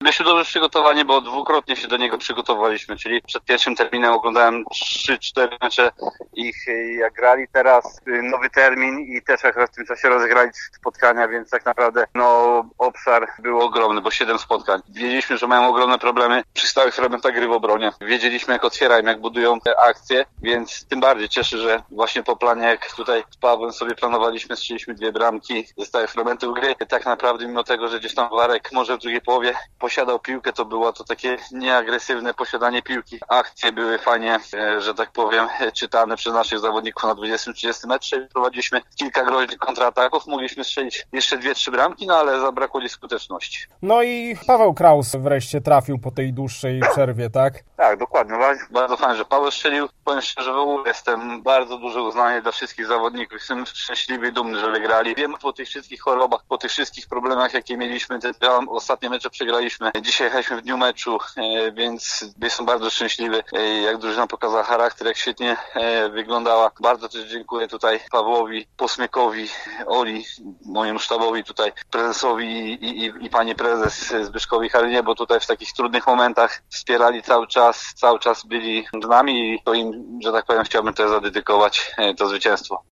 Byliśmy dobrze przygotowani, bo dwukrotnie się do niego przygotowaliśmy, czyli przed pierwszym terminem oglądałem 3-4 mecze ich jak grali, teraz nowy termin i też akurat w tym czasie rozegrali spotkania, więc tak naprawdę obszar był ogromny, bo 7 spotkań. Wiedzieliśmy, że mają ogromne problemy przy stałych fragmentach gry w obronie. Wiedzieliśmy, jak otwierają, jak budują te akcje, więc tym bardziej cieszy, że właśnie po planie, jak tutaj z Pawłem sobie planowaliśmy, strzeliśmy 2 bramki ze stałych fragmentów gry. Tak naprawdę mimo tego, że gdzieś tam Warek może w drugiej połowie posiadał piłkę, to było to takie nieagresywne posiadanie piłki. Akcje były fajnie, że tak powiem, czytane przez naszych zawodników na 20-30 metrze. Prowadziliśmy kilka groźnych kontrataków, mogliśmy strzelić jeszcze 2-3 bramki, ale zabrakło jej skuteczności. No i Paweł Kraus wreszcie trafił po tej dłuższej przerwie, tak? Tak, dokładnie. Bardzo fajnie, że Paweł strzelił. Powiem szczerze, w ogóle jestem bardzo duże uznanie dla wszystkich zawodników. Jestem szczęśliwy i dumny, że wygrali. Wiem, po tych wszystkich chorobach, po tych wszystkich problemach, jakie mieliśmy, te ostatnie mecze przegraliśmy. Dzisiaj jechaliśmy w dniu meczu, więc jestem bardzo szczęśliwy, jak drużyna pokazała charakter, jak świetnie wyglądała. Bardzo też dziękuję tutaj Pawłowi, Posmykowi, Oli, mojemu sztabowi tutaj, prezesowi i pani prezes Zbyszkowi Harynie, bo tutaj w takich trudnych momentach wspierali cały czas byli z nami i to im, że tak powiem, chciałbym też zadedykować to zwycięstwo.